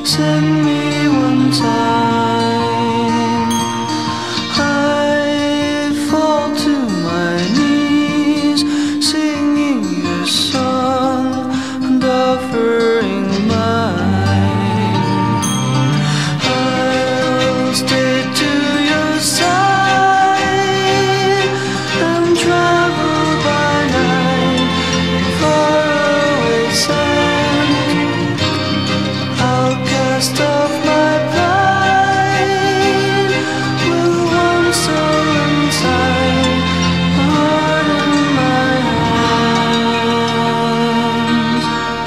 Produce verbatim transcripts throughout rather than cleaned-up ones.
Send me one time. I fall to my knees, singing your song and offering mine. I'll stay to your side and travel by night in faraway sand. I'll cast off my pride with one soul inside, a heart in my hands.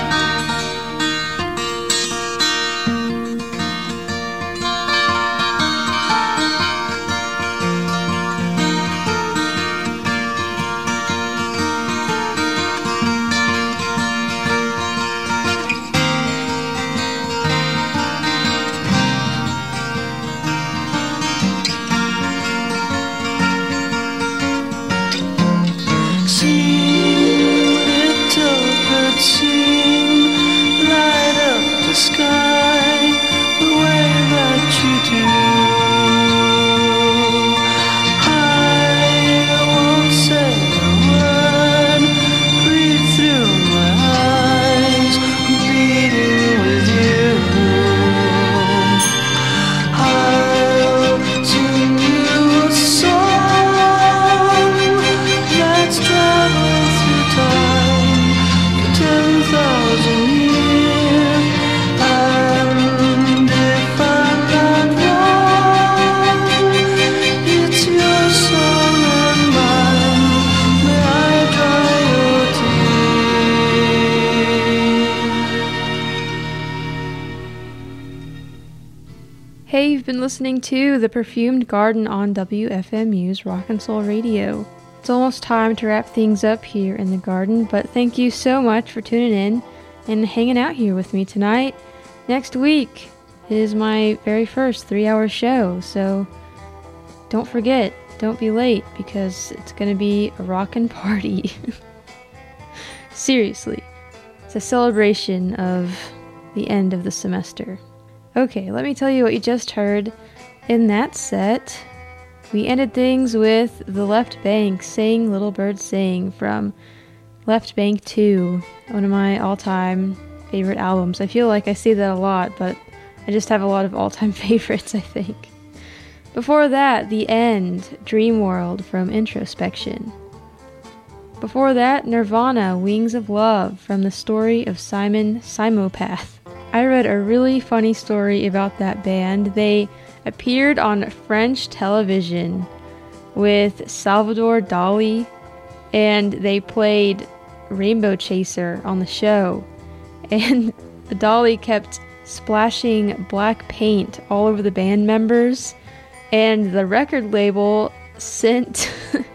Sing, little bird, sing, light up the sky the way that you do. I won't say a word, breathe through my eyes, I'm bleeding with you. I'll sing you a song, let's travel through time for ten thousand years. And if I'm not wrong, it's your song and mine. May I dry your tears. Hey, you've been listening to The Perfumed Garden on W F M U's Rock and Soul Radio. It's almost time to wrap things up here in the garden, but thank you so much for tuning in and hanging out here with me tonight. Next week is my very first three-hour show, so don't forget, don't be late, because it's going to be a rockin' party. Seriously, it's a celebration of the end of the semester. Okay, let me tell you what you just heard. In that set, we ended things with The Left Bank, Sing Little Bird Sing, from Left Bank two, one of my all-time favorite albums. I feel like I say that a lot, but I just have a lot of all-time favorites, I think. Before that, The End, Dream World, from Introspection. Before that, Nirvana, Wings of Love, from The Story of Simon Simopath. I read a really funny story about that band. They appeared on French television with Salvador Dali, and they played Rainbow Chaser on the show. And Dali kept splashing black paint all over the band members, and the record label sent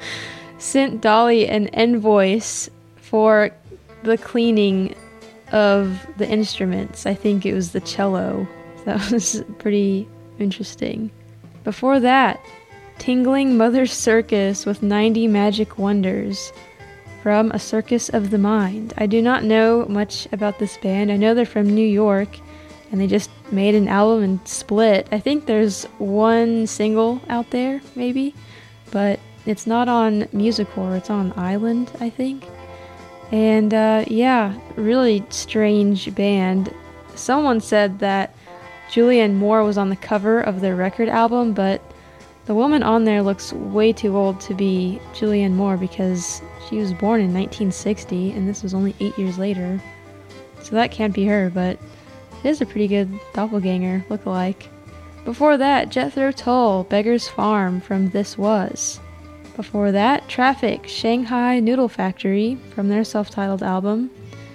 sent Dali an invoice for the cleaning of the instruments. I think it was the cello. That was pretty interesting. Before that, Tingling Mother Circus with ninety Magic Wonders, from A Circus of the Mind. I do not know much about this band. I know they're from New York, and they just made an album and split. I think there's one single out there, maybe, but it's not on Musicor. It's on Island, I think. And uh, yeah, really strange band. Someone said that Julianne Moore was on the cover of their record album, but the woman on there looks way too old to be Julianne Moore, because she was born in nineteen sixty, and this was only eight years later. So that can't be her, but it is a pretty good doppelganger look-alike. Before that, Jethro Tull, Beggar's Farm, from This Was. Before that, Traffic, Shanghai Noodle Factory, from their self-titled album.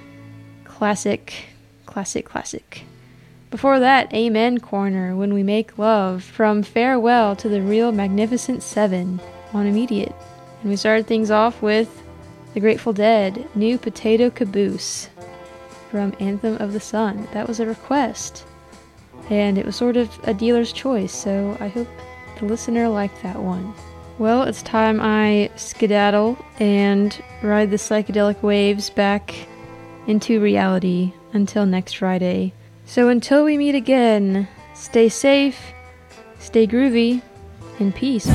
Classic, classic, classic. Before that, Amen Corner, When We Make Love, from Farewell to the Real Magnificent Seven, on Immediate. And we started things off with The Grateful Dead, New Potato Caboose, from Anthem of the Sun. That was a request, and it was sort of a dealer's choice, so I hope the listener liked that one. Well, it's time I skedaddle and ride the psychedelic waves back into reality until next Friday. So until we meet again, stay safe, stay groovy, and peace.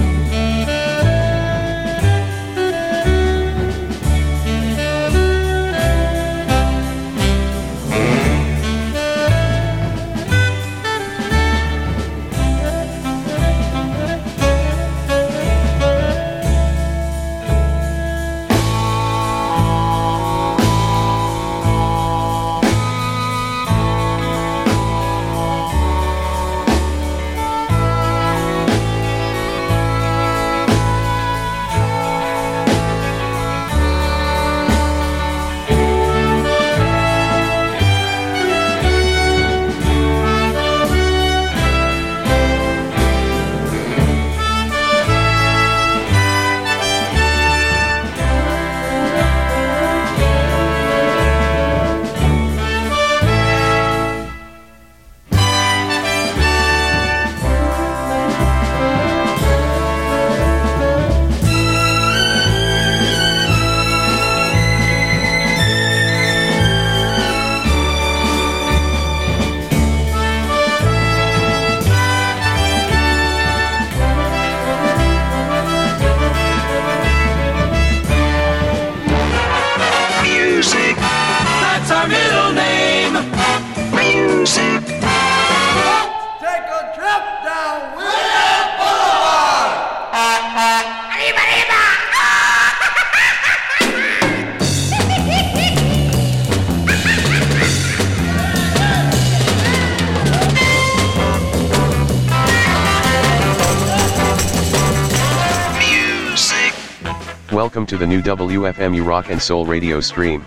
Welcome to the new W F M U Rock and Soul radio stream.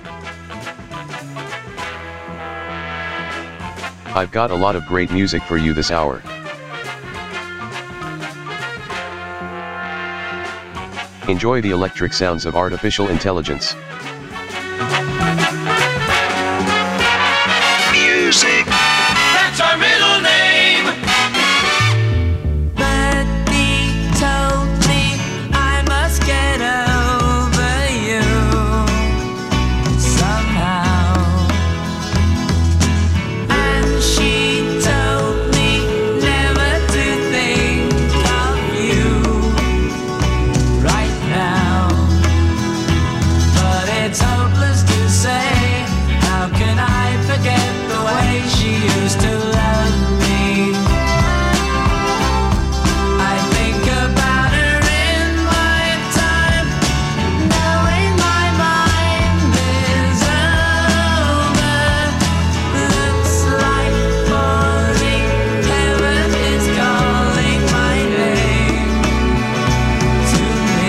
I've got a lot of great music for you this hour. Enjoy the electric sounds of artificial intelligence. Music, that's our middle name. Betty told me I must get over you somehow, and she told me never to think of you right now. But it's hopeless to say, how can I forget the way she used to love me? I think about her in my time, knowing my mind is over. Looks like falling, heaven is calling my name to me.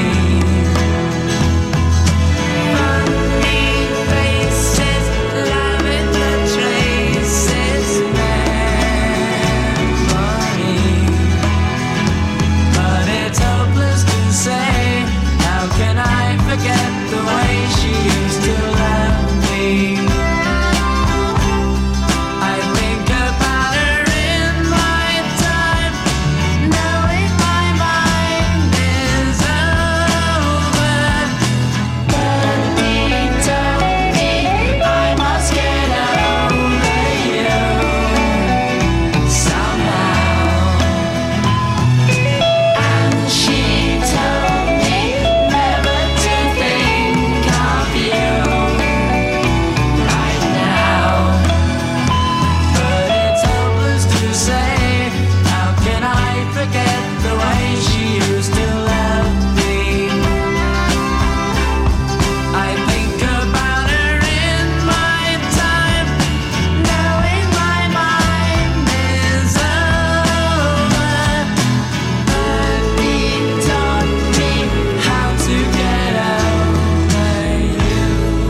Funny faces, lavender traces, memory. But it's hopeless to say, how can I forget the way she used to love me? I think about her in my time, knowing my mind is over. Betty told me I must get over you somehow, and she told me never to think of you right now. But it's hopeless to say, how can I forget the way she used to love me? I think about her in my time, knowing my mind is over. Betty taught me how to get over you.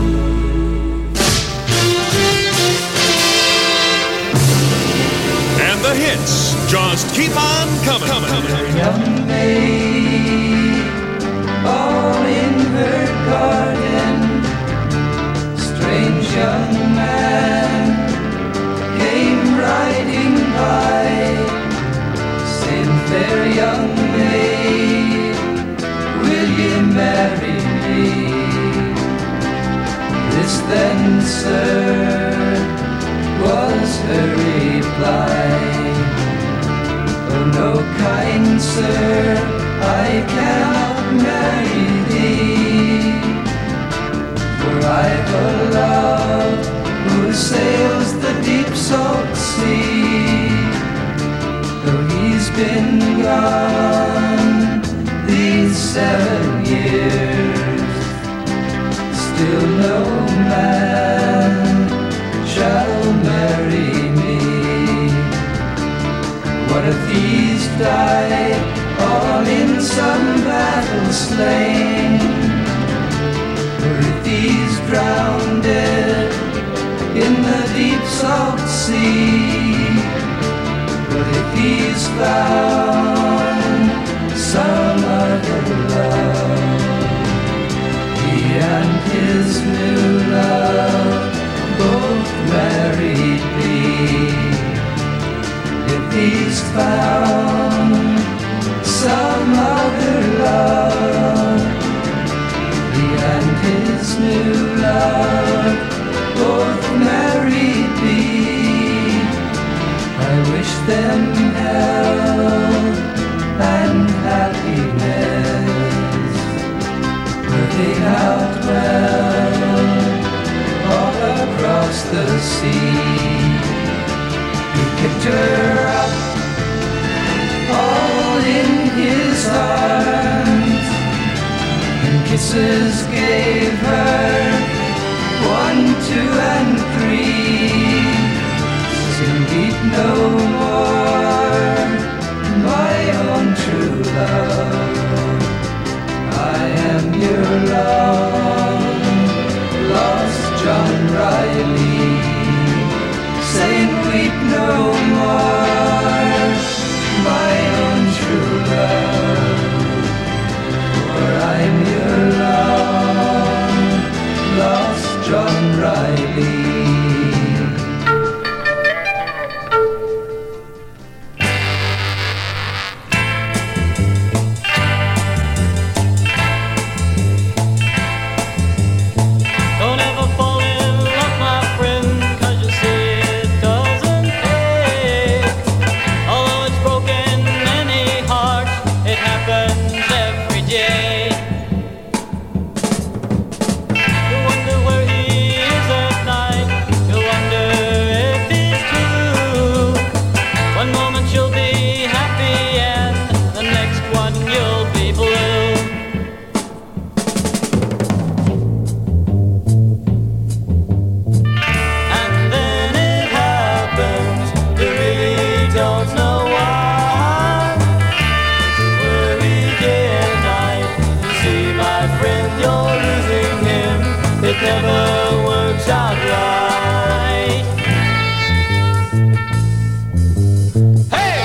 And the hits just keep on coming. Young maid, all in her garden, strange young man came riding by, saying, fair young maid, will ye marry me? This then, sir, was her answer, I cannot marry thee. For I've a love who sails the deep salt sea. Though he's been gone these seven years, still no man shall marry me. What if he's died all in some battle slain? Or if he's drowned in the deep salt sea? What if he's found some other love? He and his new love both married me. If he's found some other love, he and his new love both married me. I wish them health and happiness, where they out well all across the sea. He picked her up all in his arms, and kisses gave her one, two, and three. Says, weep no more, my own true love. I am your long lost John Riley, saying weep no more, my own true love. For I'm your long lost John Riley. Never works out right. Hey!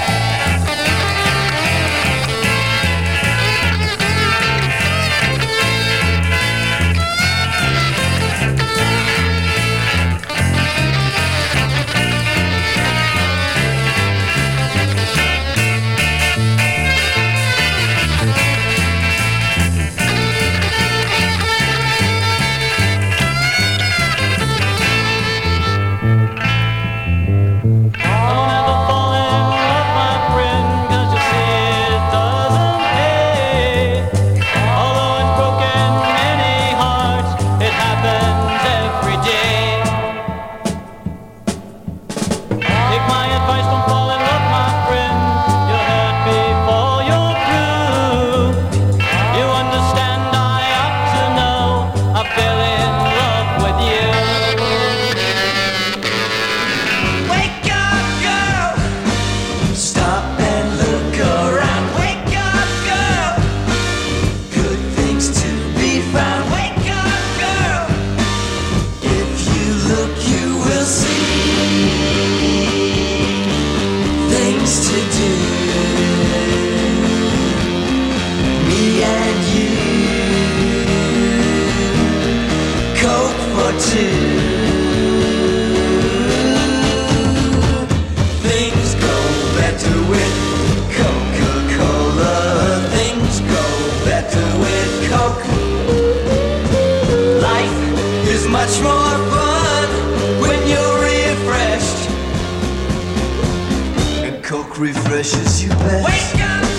Much more fun when you're refreshed, and Coke refreshes you best. Wake up!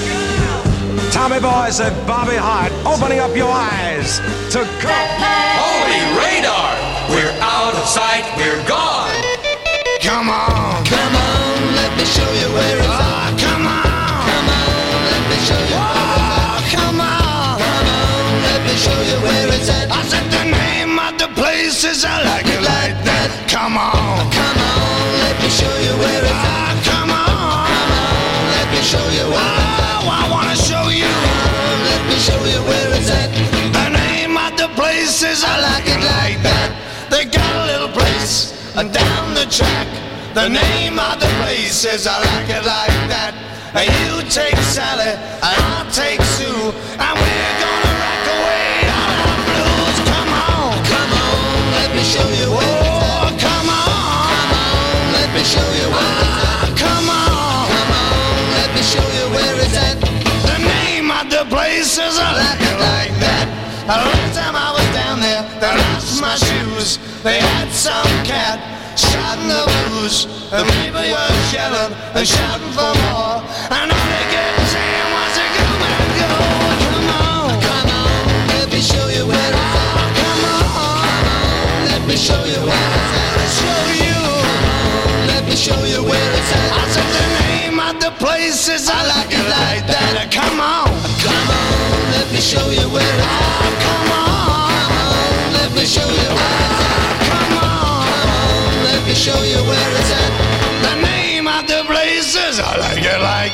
Tommy Boy said, Bobby Hart, opening up your eyes to go. Holy radar! We're out of sight, we're gone. Come on, come on, let me show you where it's at. Come on, come on, let me show you where it's at. Come on, come on, let me show you where it's at. I said the name of the place is I like it like that. Come on, come on, let me show you where it's at. Come on, come on, let me show you where it's at. Oh, I wanna show you. Let me show you where it's at. The name of the place is I like it like that. They got a little place uh, down the track. The name of the place is I like it like that. Uh, you take Sally, I'll take Sue, and we're gonna rock away all our blues. Come on, come on, let me show you where oh, it's at. Come on, come on, let me show you where it's at. Come on, come on, let me show you where it's at. The name of the place is I like it like that. The last time I was down there, they lost my shoes. They had some cat shouting the blues. The people were yelling and shouting for more. And all they kept saying was, come and go. Come on, come on, let me show you where it's at. Come on, come on, let me show you where it's at. Show you, let me show you where it's at. I said the name of the place is I like it like that. Come on, come on, let me show you where it's at. Come on, come on, let me show you where it's at. Come on, come on, let me show you where it's at. The name of the place is I like it like.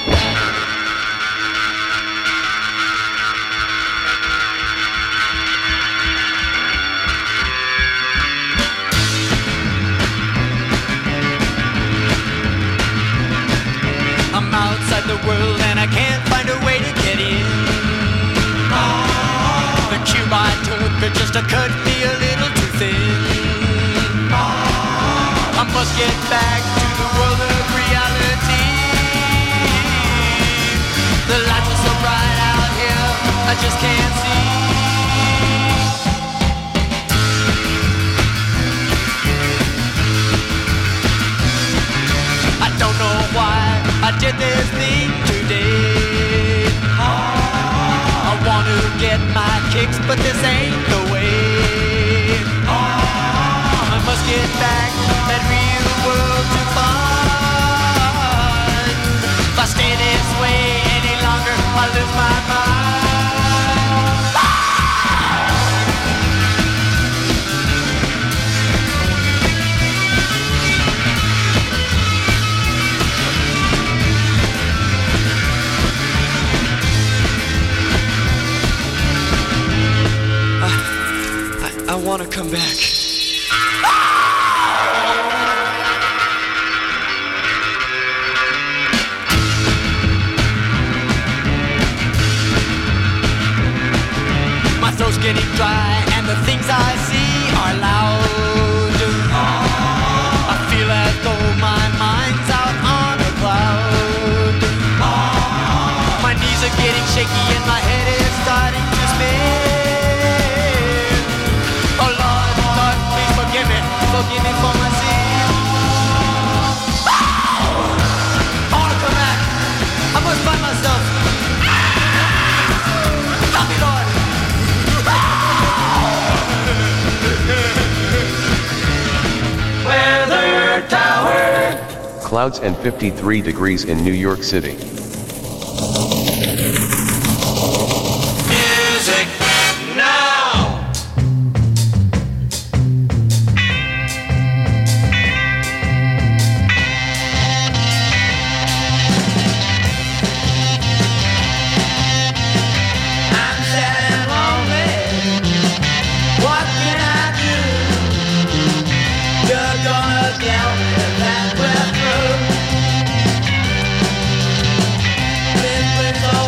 I'm outside the world and I can't find a way to get in. The cube I took it just cut me a little too thin. I must get back to the world of reality. The light was so bright out here, I just can't see. I don't know why I did this thing today. I want to get my kicks, but this ain't the way. I must get back that real world to find. If I stay this way any longer, I'll lose my mind. I want to come back. My throat's getting dry and the things I see are loud. I feel as though my mind's out on a cloud. My knees are getting shaky and my head is starting to spin. Oh Lord, Lord, please forgive me, forgive me for my sin. I wanna come back, I must find myself. Help me, Lord. Weather Tower. Clouds and fifty-three degrees in New York City. Music now. I'm sad and lonely. What can I do? You're gonna tell me that we're through. This place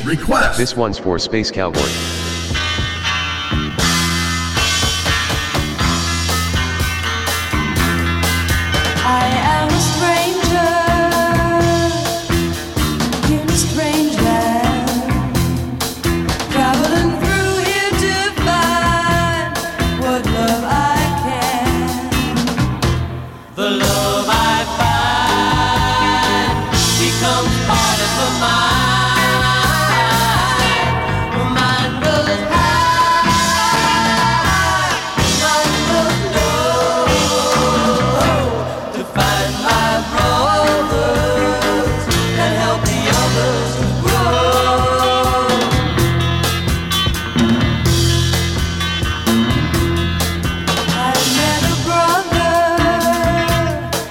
request. This one's for Space Cowboy. I am a stranger in a strange land, traveling through here to find what love I can. The love I find becomes part of my mind. My mind goes high, mind goes low, to find my brothers and help the others to grow. I met a brother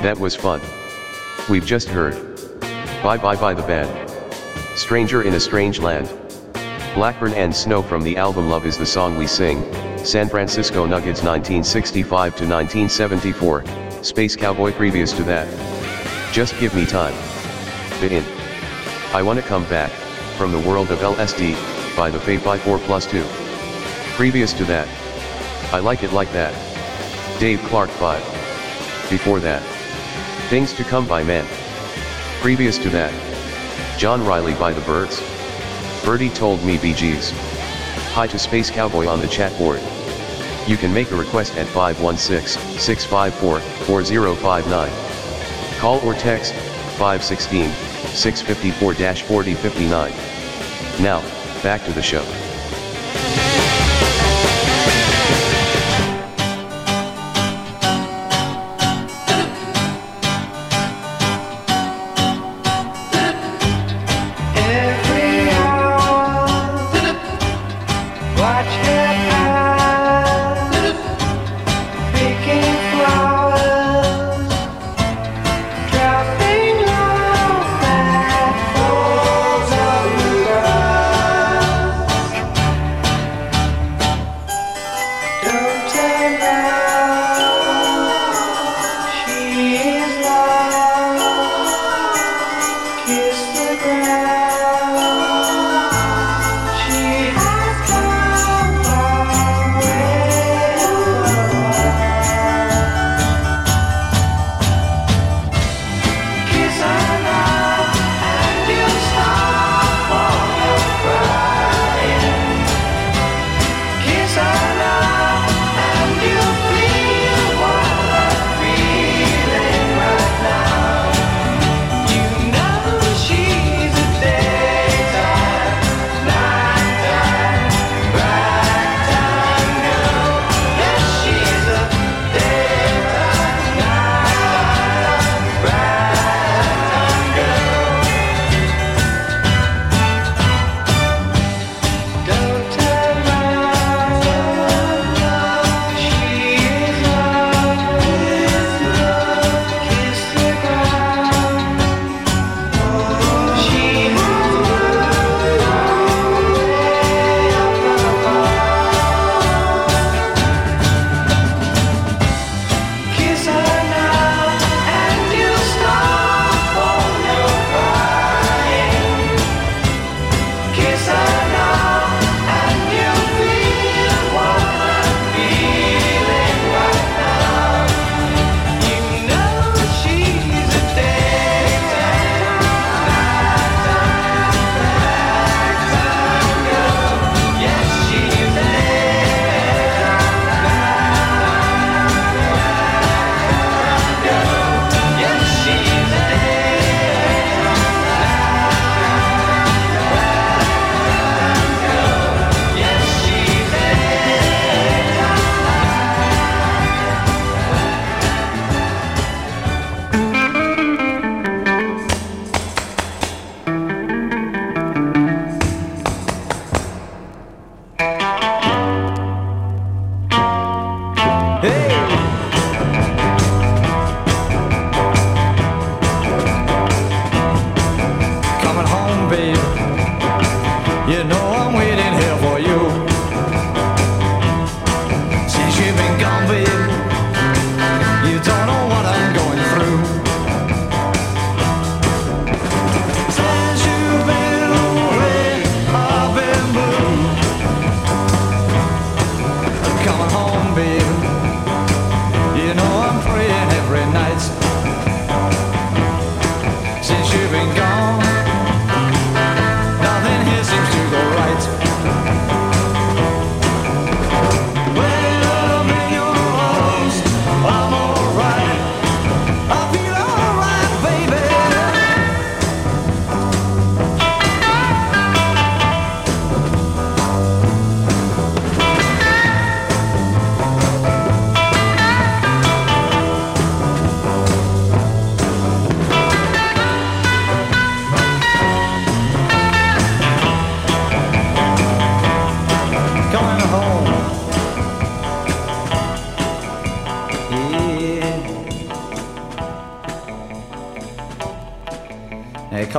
That was fun. We've just heard Bye Bye by the band, Stranger in a Strange Land, Blackburn and Snow from the album Love Is the Song We Sing, San Francisco Nuggets nineteen sixty-five to nineteen seventy-four, Space Cowboy previous to that, Just Give Me Time, Bit In, I Wanna Come Back, From the World of L S D, by the Fate by four plus two. Previous to that, I Like It Like That, Dave Clark five. Before that, Things to Come by Men. Previous to that, John Riley by the Byrds. Birdie Told Me Bee Gees. Hi to Space Cowboy on the chat board. You can make a request at five one six, six five four, four zero five nine. Call or text five one six, six five four, four zero five nine. Now, back to the show.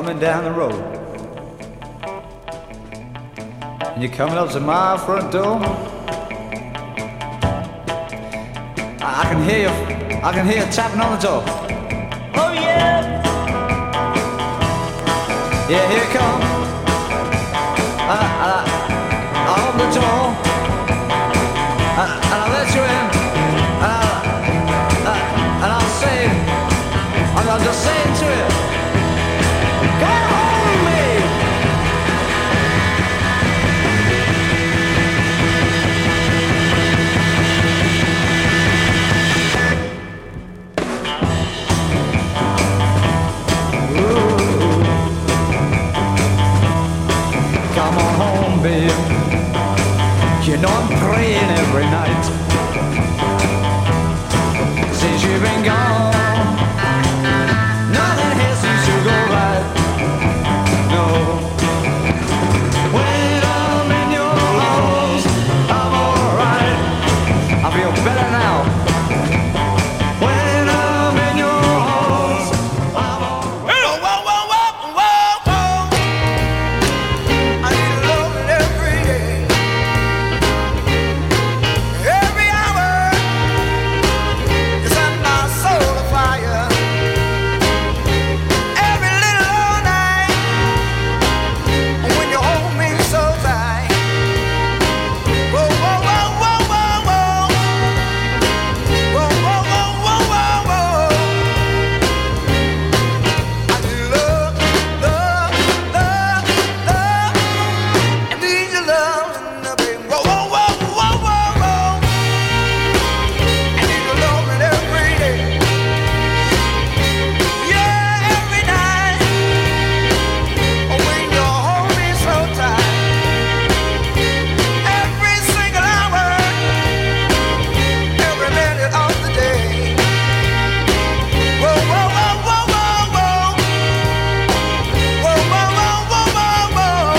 coming down the road, and you're coming up to my front door, I can hear you, I can hear you tapping on the door. Oh yeah, yeah, here it comes. I, I, I open the door, and, and I let you in, and I, I, and I'll say, and I'll just say to you, come home with me. Come on home, babe. You know I'm praying every night since you've been gone. Nothing here seems to go right. No. When I'm in your arms, I'm alright. I feel better now. When I'm in your arms, I'm alright. Whoa, whoa, whoa, whoa, whoa. I need love every day, every hour. You set my soul afire. Every little all night, when you hold me so tight. Whoa, whoa, whoa, whoa, whoa, whoa. Whoa, whoa, whoa, whoa, whoa, whoa. I need love, love, love, love. I need your love, baby. Whoa, whoa, whoa, whoa, whoa, whoa. I need your love every day. Yeah, every night. When you hold me so tight. Every single hour. Every minute of the day. Whoa, whoa, whoa, whoa, whoa, whoa. Whoa, whoa, whoa, whoa, whoa, whoa.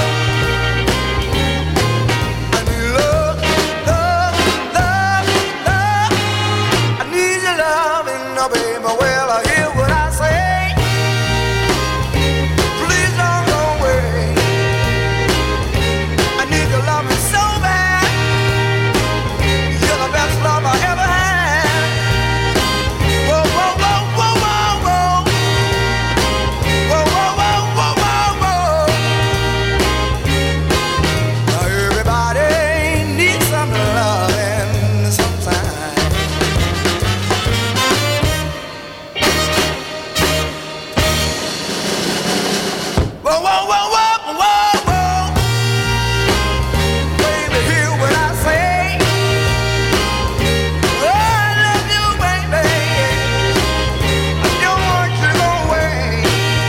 I need love, love, love, love. I need your loving, oh baby. Well, I hear what I say. Please don't go away. I need your loving so bad. You're the best love I ever had. Whoa, whoa, whoa, whoa, whoa, whoa. Whoa, whoa, whoa, whoa, whoa, whoa. Now everybody needs some loving sometime. Whoa, whoa, whoa, whoa, whoa, whoa. Baby, hear what I say. Oh, I love you, baby. I don't want you to go away.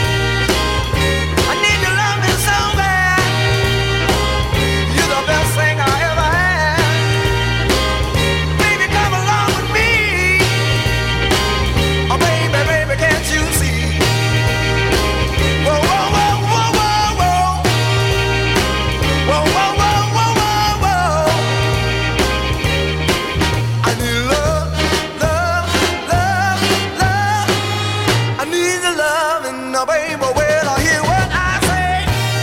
I need your loving so bad. You're the best thing I ever had. Baby, come along with me. Oh, baby, baby, can't you see? Whoa, whoa, whoa, whoa, whoa, whoa. Whoa, whoa, whoa, whoa, whoa, whoa. I need love, love, love, love. I need the love and the baby. Well, I hear what I say.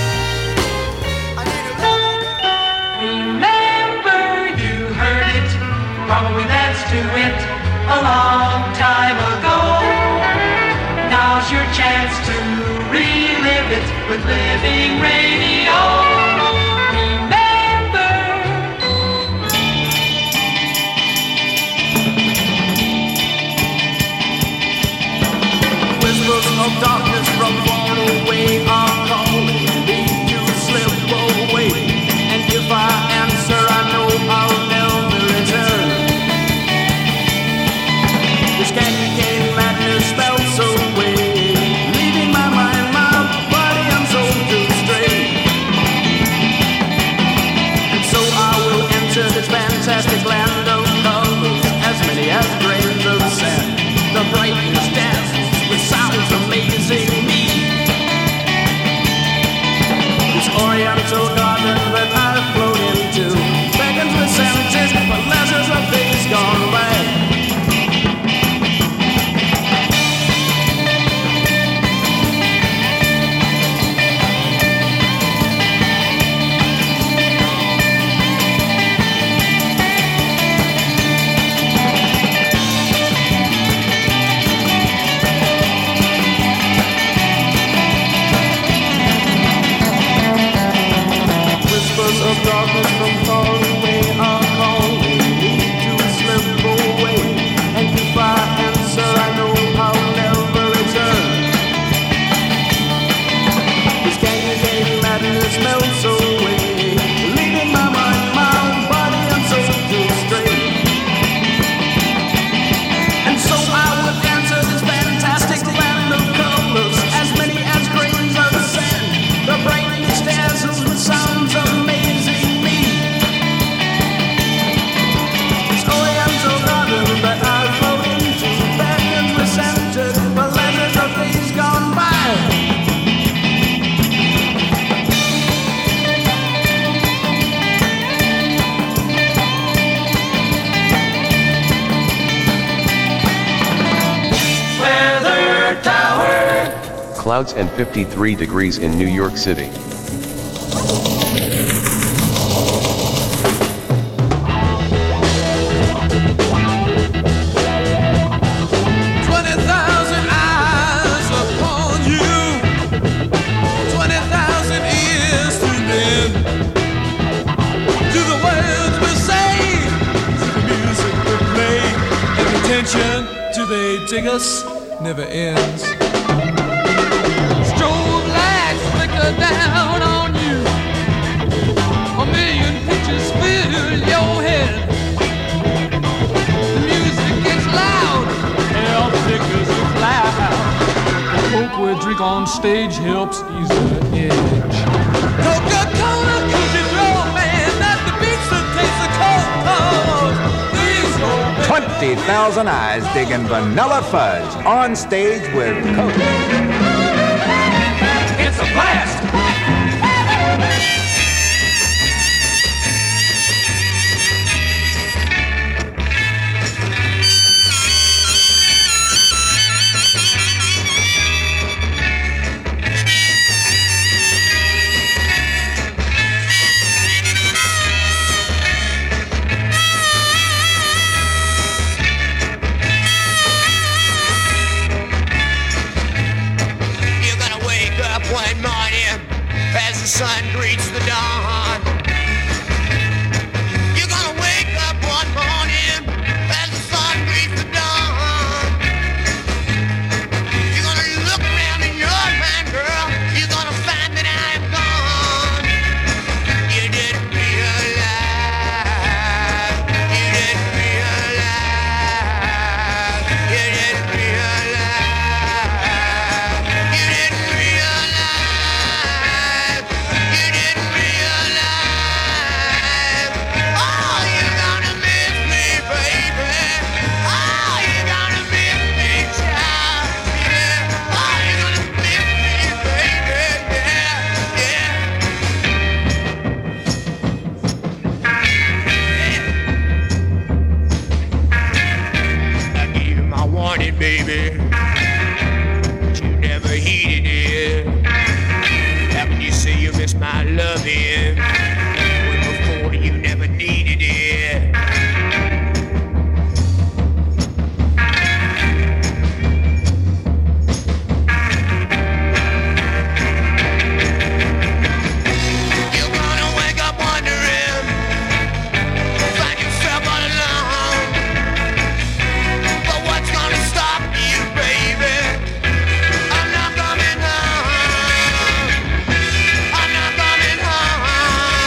I need your love. Remember, you heard it, probably danced to it a long time ago. Now's your chance to relive it with Living Radio. Remember. Whispers of darkness from far away are calling me to slip away. And if I answer, I know I'll never return. This candy cane madness spells away, leaving my mind, my body and soul to stray. And so I will enter this fantastic land of colors, as many as grains of sand. The brightness dances with sounds amazing me. This oriental garden that I've flown into beckons with senses for leisures of days gone by. just melts away, leaving my mind, my own body and soul to stray. And so I would enter this fantastic land of colors, as many as grains of sand. The brain dazzles with sounds amazing me. It's Oriental garden that I float into, beckons with scented the legends of days gone by. Weather Tower. Clouds and fifty-three degrees in New York City. Twenty thousand eyes upon you, twenty thousand ears to lend to the words we say, to the music we play, and the tension till they dig us never ends. Strobe lights flicker down on you, a million pictures fill your head. The music gets loud, hell flickers a cloud. The coke we drink on stage helps ease the edge. Coca-Cola, cookie draw, man, that the beats that taste the cold. These old twenty thousand eyes digging vanilla fudge on stage with Coke. It's a blast! You're gonna wake up one morning as the sun greets the dawn. You're gonna wake up one morning as the sun greets the dawn. You're gonna look around in your mind, girl. You're gonna find that I am gone. You didn't realize. You didn't realize. You didn't realize. You didn't realize. You didn't realize. Oh, you're gonna miss me, baby. Oh, you're gonna miss me, child. Yeah. Oh, you're gonna miss me, baby. Yeah, yeah. I gave you my warning, baby, but you never heeded it. How can you say you miss my loving when before you never needed it? You're gonna wake up wondering, find yourself all alone. But what's gonna stop you, baby? I'm not coming home. I'm not coming home.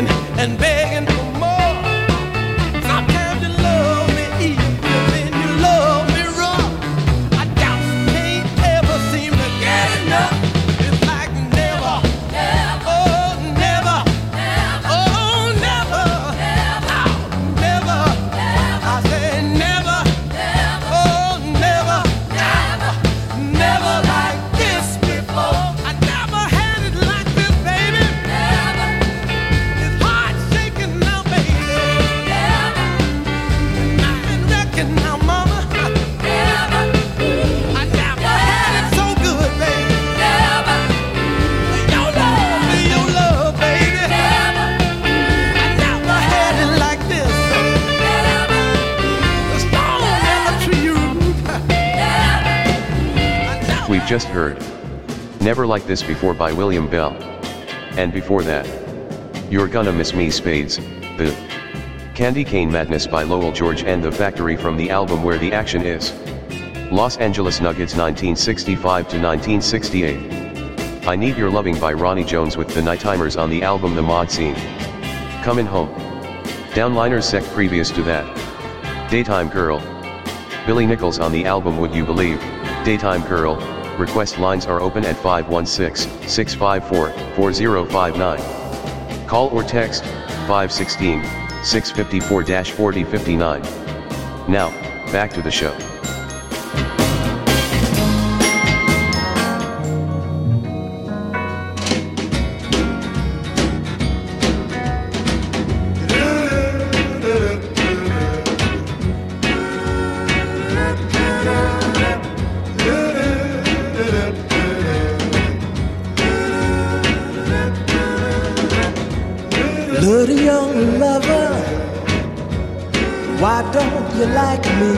begging and begging for more. Sometimes you love me even when you love me wrong. I just can't ever seem to get enough. It's like never, oh never, oh never, never. I say never, oh never, never like this before. I never had it like this, baby. It's heart shaking now, baby. And I ain't wrecking now, mama. I never had it so good, baby. Your love, your love, baby. I never had it like this. The stone and the tree root. We've just heard Never Like This Before by William Bell. And before that, You're Gonna Miss Me Spades, the Candy Cane Madness by Lowell George and The Factory from the album Where the Action Is. Los Angeles Nuggets nineteen sixty-five to nineteen sixty-eight. I Need Your Loving by Ronnie Jones with the Nighttimers on the album The Mod Scene. Comin' Home. Downliners Sect previous to that. Daytime Girl. Billy Nichols on the album Would You Believe, Daytime Girl. Request lines are open at five one six, six five four, four zero five nine. Call or text five one six, six five four, four zero five nine. Now, back to the show. Little young lover, why don't you like me?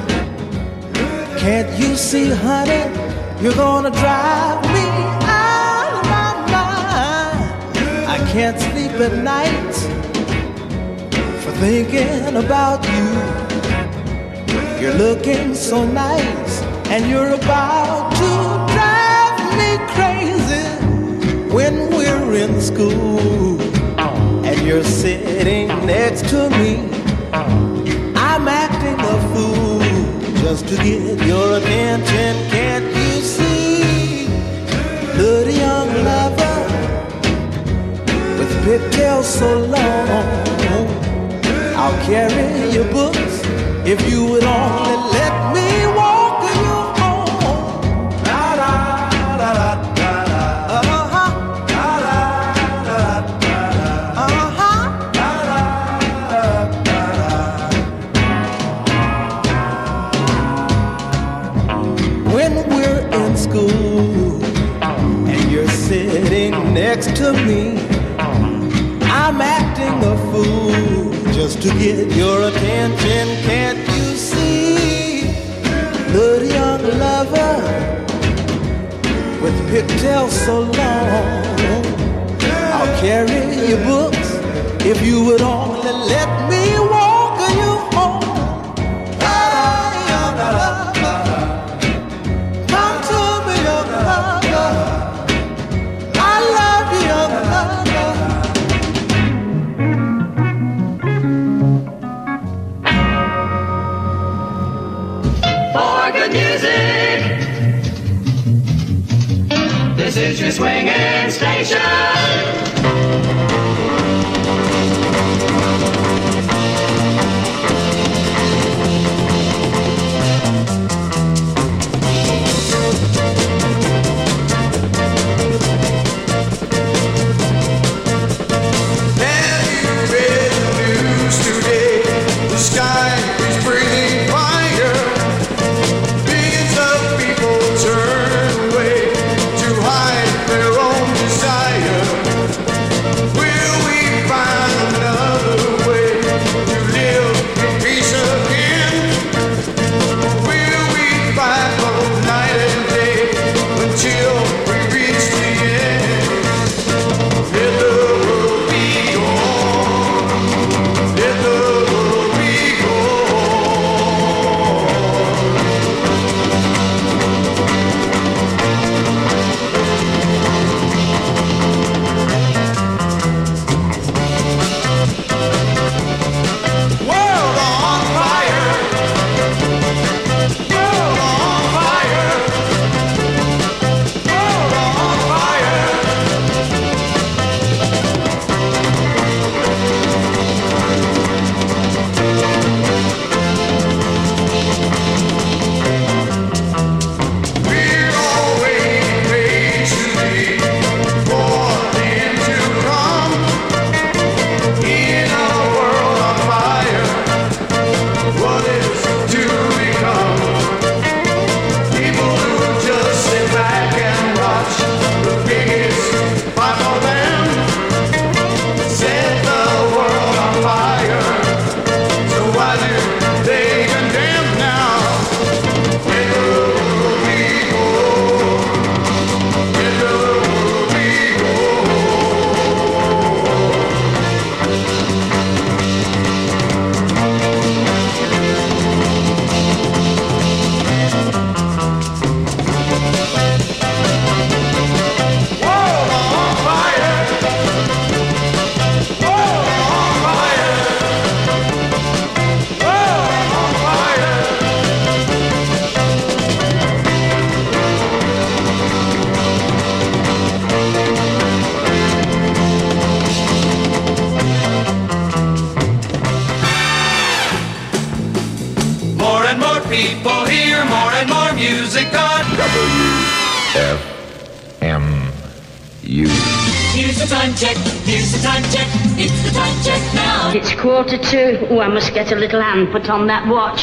Can't you see, honey, you're gonna drive me out of my mind. I can't sleep at night for thinking about you. You're looking so nice and you're about to drive me crazy when we're in school. And you're sitting next to me. I'm acting a fool just to get your attention. Can't you see? Little young lover with pigtails so long, I'll carry your books if you would only let me walk you home. Da, da, da, da, da, da. Uh-huh. School, and you're sitting next to me. I'm acting a fool just to get your attention. Can't you see? Little young lover with pigtails so long, I'll carry your books if you would only let me walk you home. This is your swinging station. people hear more and more music on W F M U. Here's the time check, here's the time check, it's the time check now. It's quarter to. Oh, I must get a little hand put on that watch.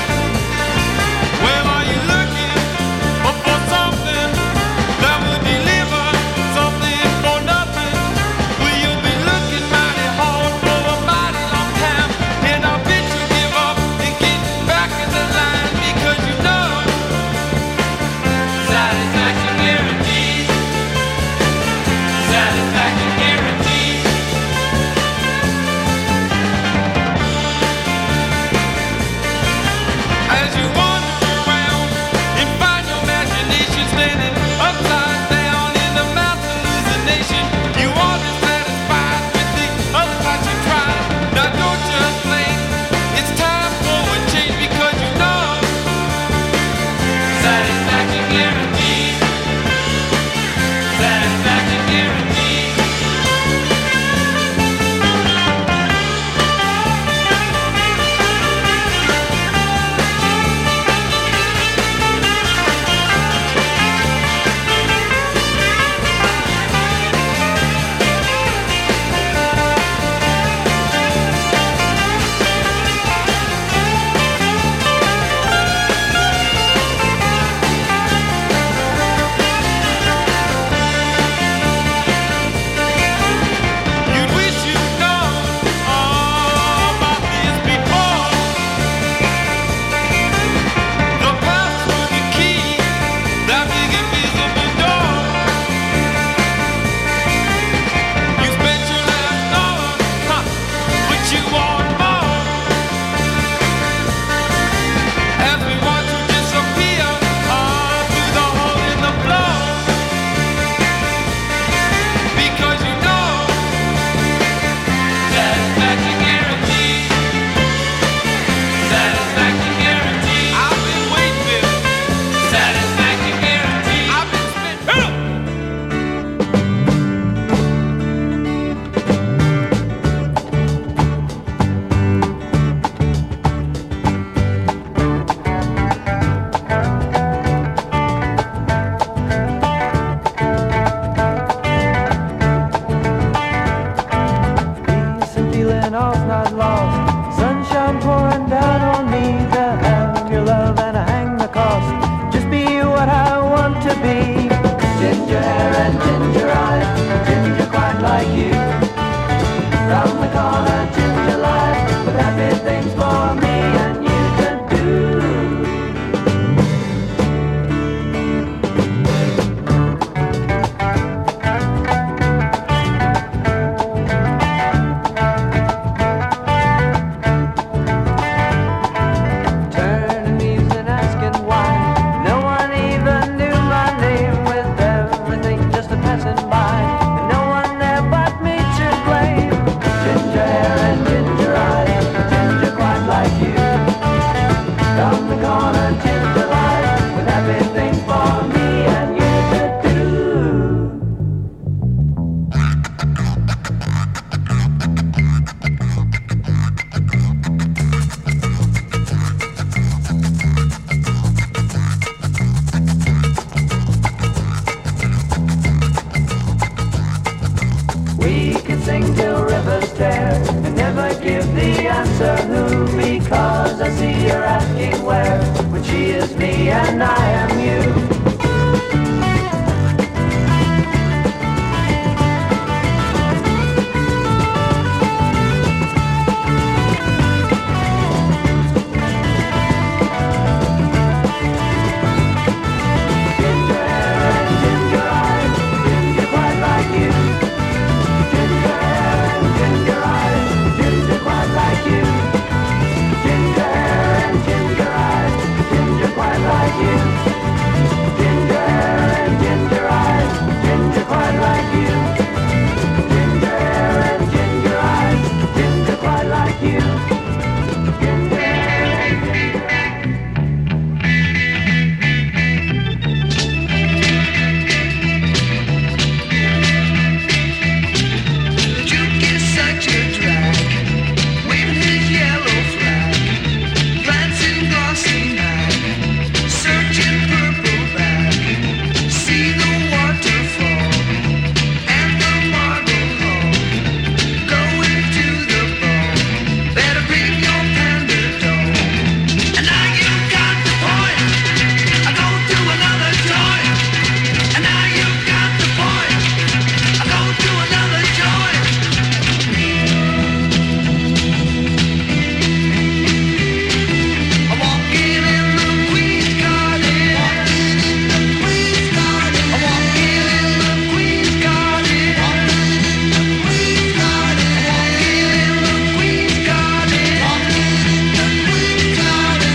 Well, are you looking for something that would deliver? to be. Ginger hair and ginger eyes, ginger quite like you. Round the corner, ginger life, with happy things for me and you to do. Turning leaves and asking why. No one even knew my name, with everything just a passing by. And no one there but me to blame. Ginger hair and ginger eyes, ginger quite like you. Down the corner, ginger life, with happy things for me and you to do. We can sing till rivers tear and never give the answer who, because I see you're asking where, when she is me and I am you. Ginger hair and ginger eyes, ginger quite like you. Ginger hair and ginger eyes, ginger quite like you. Ginger hair and ginger eyes, ginger quite like you. Ginger hair and ginger eyes, ginger quite like you. Ginger hair and ginger eyes, ginger quite like you. Ginger hair and ginger eyes. The Duke is such a drag, waving his yellow flag, glancing glossy night, searching purple bag. See the waterfall and the marble hall, going to the ball. Better bring your panda doll. And now you got the point. I go to another joint. And now you got the point. I go to another joint. I'm walking in the Queen's Garden. I'm walking in the Queen's Garden. I'm walking in the Queen's Garden.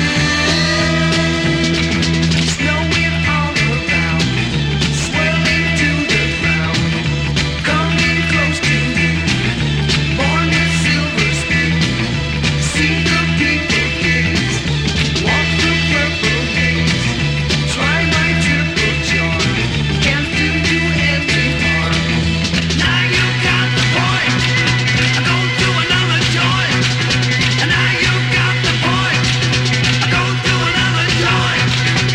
Snowing all around, swirling to the ground, coming close to me. Born a silver spoon, see the people gaze, walk the purple haze, try my triple charm, can't do you any harm. Now you got the point. I go to another joint. And now you got the point. I go to another joint.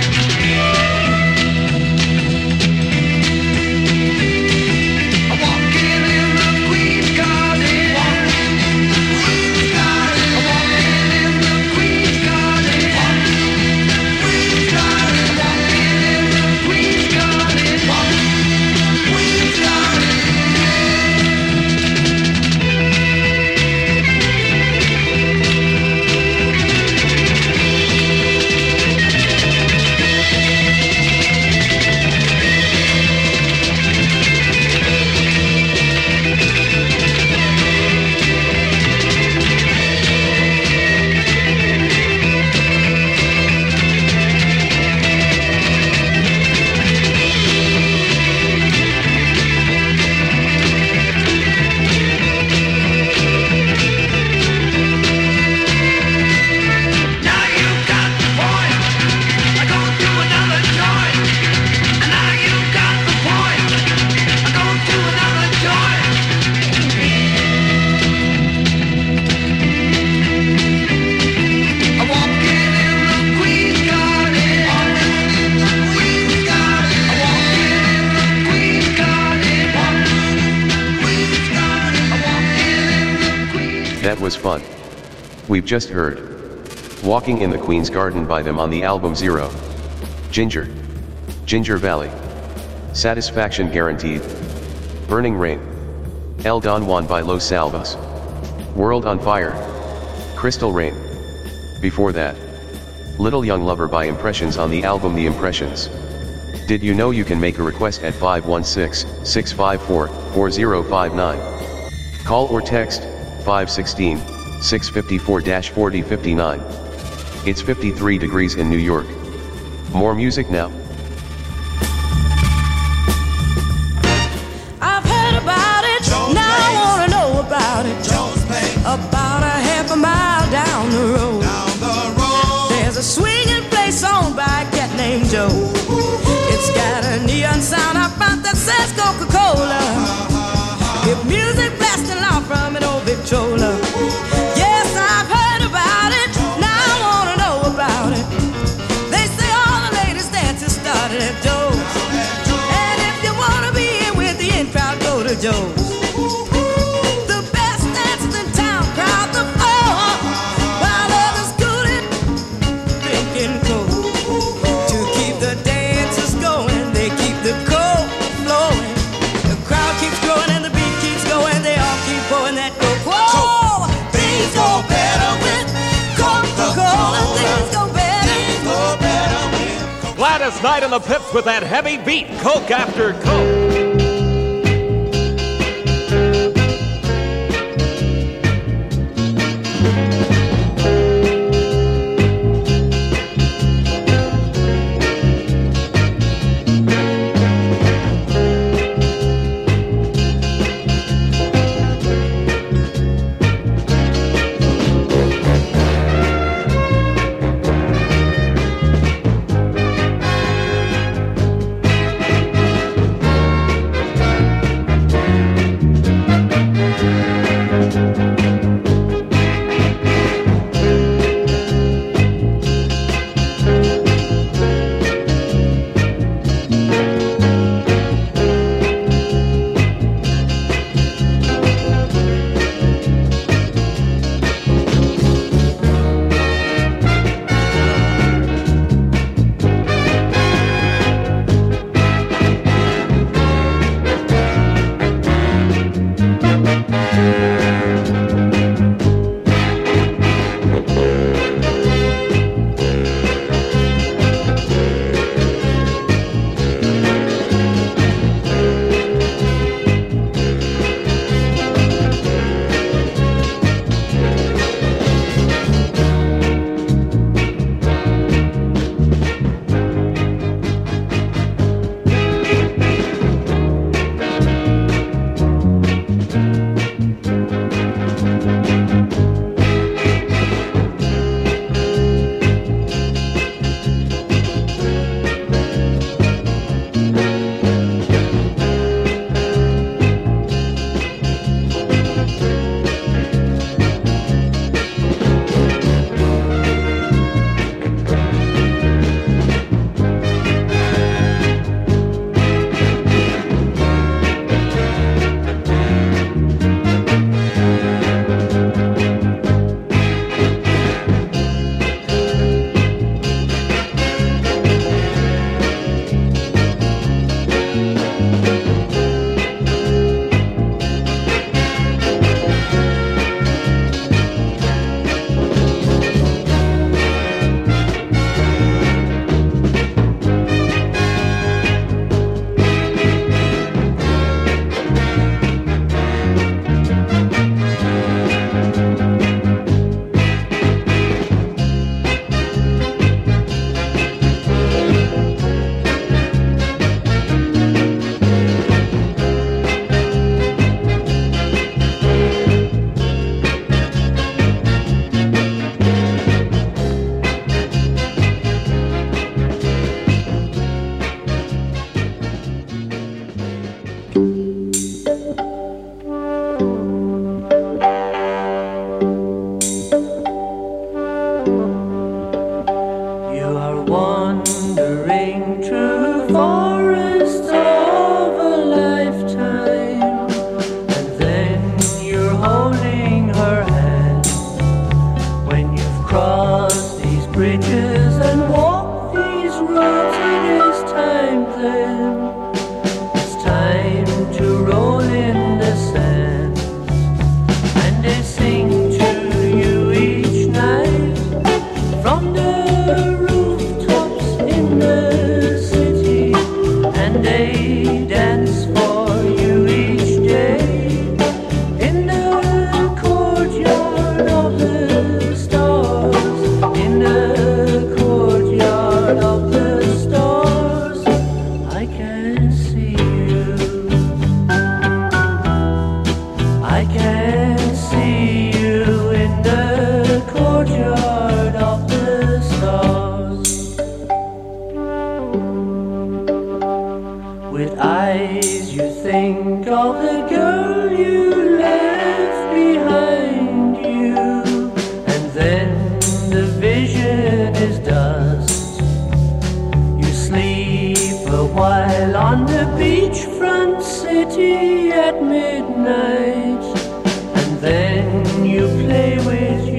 I'm walking in the Queen's Garden. I'm walking in the Queen's Garden. I'm walking in the Queen's Garden. Now you got the point. I go to another joint. And now you got the point. I go to another joint. I'm walking in the Queen's Garden. I'm walking in the Queen's Garden. I'm walking in the Queen's Garden. I'm walking in the Queen's. That was fun. We've just heard Walking in the Queen's Garden by them on the album Zero. Ginger. Ginger Valley. Satisfaction Guaranteed. Burning Rain. El Don Juan by Los Salvas. World on Fire. Crystal Rain. Before that, Little Young Lover by Impressions on the album The Impressions. Did you know you can make a request at five one six, six five four, four zero five nine? Call or text five one six, six five four, four zero five nine. It's fifty-three degrees in New York. More music now. I've heard about it, Jones now I Place. wanna know about it. Jones Place. About a half a mile down the road, Down the road. there's a swinging place owned by a cat named Joe. It's got a neon sign up front that says Coca-Cola. With music blasting out from an old Victrola. Yes, I've heard about it, now I wanna know about it. They say all the latest dances started at Joe's. And if you wanna be in with the in crowd, go to Joe's. The best dancers in town crowd the floor, while others scooted, drinking coke. To keep the dances going, they keep the coke flowing. The crowd keeps growing and the beat keeps going. They all keep pouring that coke. Whoa! Things go better with Coca-Cola. Things go better. Things go better with Gladys Knight and the Pips with that heavy beat, Coke after Coke. and they dance for you each day in the courtyard of the stars, in the courtyard of the stars. I can see you, I can see you in the courtyard of the stars. With eyes you think of the girl you left behind you, and then the vision is dust. You sleep a while on the beachfront city at midnight, and then you play with